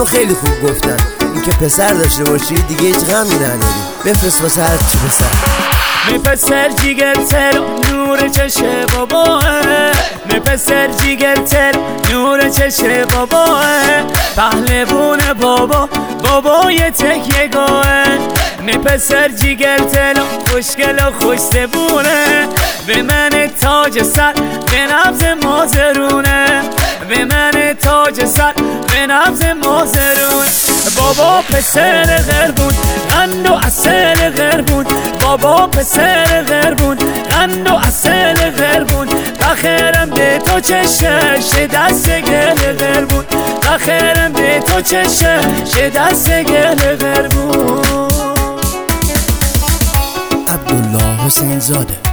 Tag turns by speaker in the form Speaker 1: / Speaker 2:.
Speaker 1: اینو خیلی خوب گفتن، این که پسر داشته باشی دیگه هیچ غمی نداری. بفرست واسه هر چی پسر.
Speaker 2: می پسر جیگر تر نور چش باباه، می پسر جیگر تر نور چش باباه، پهلوون بابا بابای تکیه گاه. می پسر جیگر تر خوشگل و خوش‌زبونه، به من تاج سر به نبض مازرونه، به من تاج سر به نبض مازرونه. بابا پسر غربون قند و اصل غربون، بابا پسر غربون قند و اصل غربون، بخیرم به تو چشه دست گل غربون، بخیرم به تو چشه دست گل غربون.
Speaker 1: عبدالله حسین زاده.